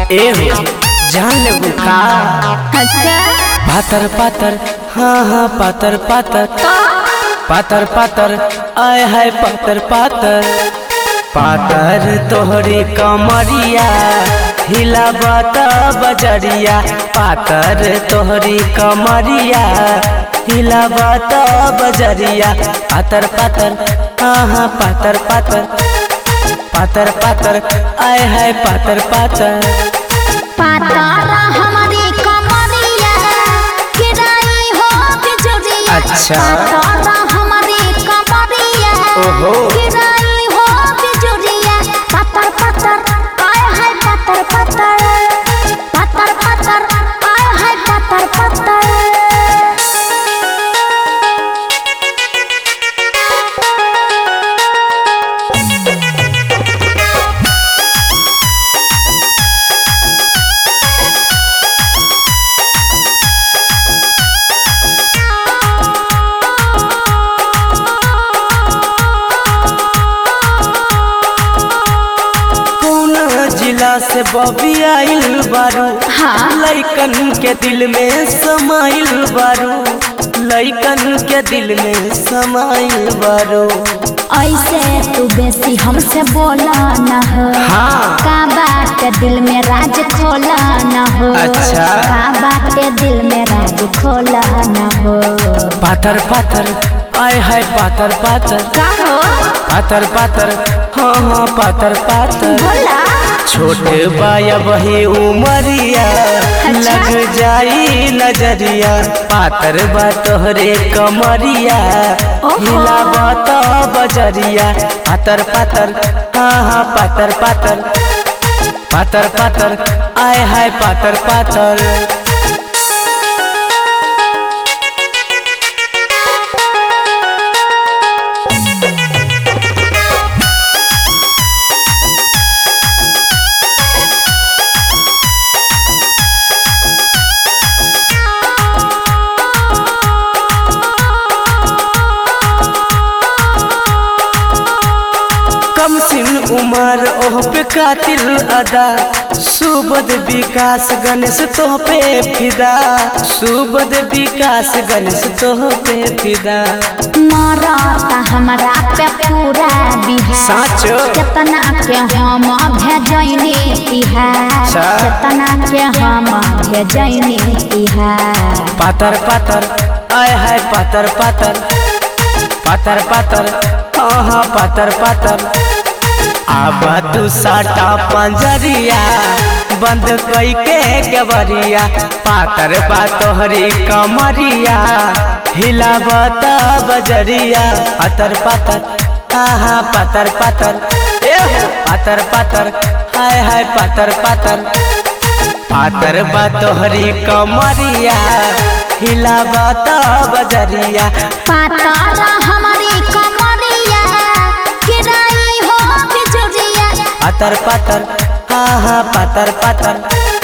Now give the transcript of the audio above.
ए हो जान लेबू का अच्छा पातर पातर हाँ हाँ पातर पातर पातर पातर आय है पातर पातर पातर तोहरी कमरिया हिलावत बजरिया पातर तोहरी कमरिया हिलावत बजरिया पातर पातर हाँ हाँ पातर पातर पातर पातर आय है पातर पातर पातर हमारी कमरिया गिराई हो बिजुरिया। अच्छा। पातर हमारी कमरिया ओहो। गिराई हो बिजुरिया। पातर पातर आय है पातर पातर पातर पातर आय है पातर पातर। जिला से बबी आइल बारू हाँ। लइकन के दिल में समाइल बारू लइकन के दिल में समाइल बारू ऐसे तू बेसी हमसे बोला न हो। हाँ। का बात दिल में राज खोला न हो। अच्छा। का बात दिल में राज खोला न हो। पातर पातर आय है पातर पातर का हो पातर पातर हाँ हाँ पातर पातर बोला छोटे बाया वही उमरिया लग जाई नजरिया पातर बा तोहरे कमरिया ओहो। हिलावत बजरिया पातर पातर हाँ हाँ पातर पातर पातर पातर आय है पातर पातर कम सिन उमर ओह पे कातिल अदा सुबद विकास गणेश तोह पे फिदा सुबद विकास गणेश तोह पे फिदा मरता हमरा पे पूरा बिहार। साचो। केतना के हम भेजैनी तिहार। अच्छा। केतना के हम भेजैनी तिहार। पातर पातर आय है पातर पातर पातर पातर हाँ हाँ पातर पातर आबा तू साटा पंजरिया बंद कई के गवरिया पातर बा तोहरी कमरिया हिलावत बजरिया पातर पातर हाँ हाँ पातर पातर पातर पातर हाय हाय पातर पातर पातर बा तोहरी कमरिया हिलावत बजरिया पातर हमारी कमरिया गिराई हो बिजुरिया। पातर पातर हाँ हाँ पातर पातर